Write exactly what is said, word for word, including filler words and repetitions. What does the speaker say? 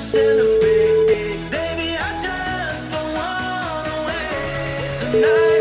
celebrate. Baby, I just don't wanna wait tonight.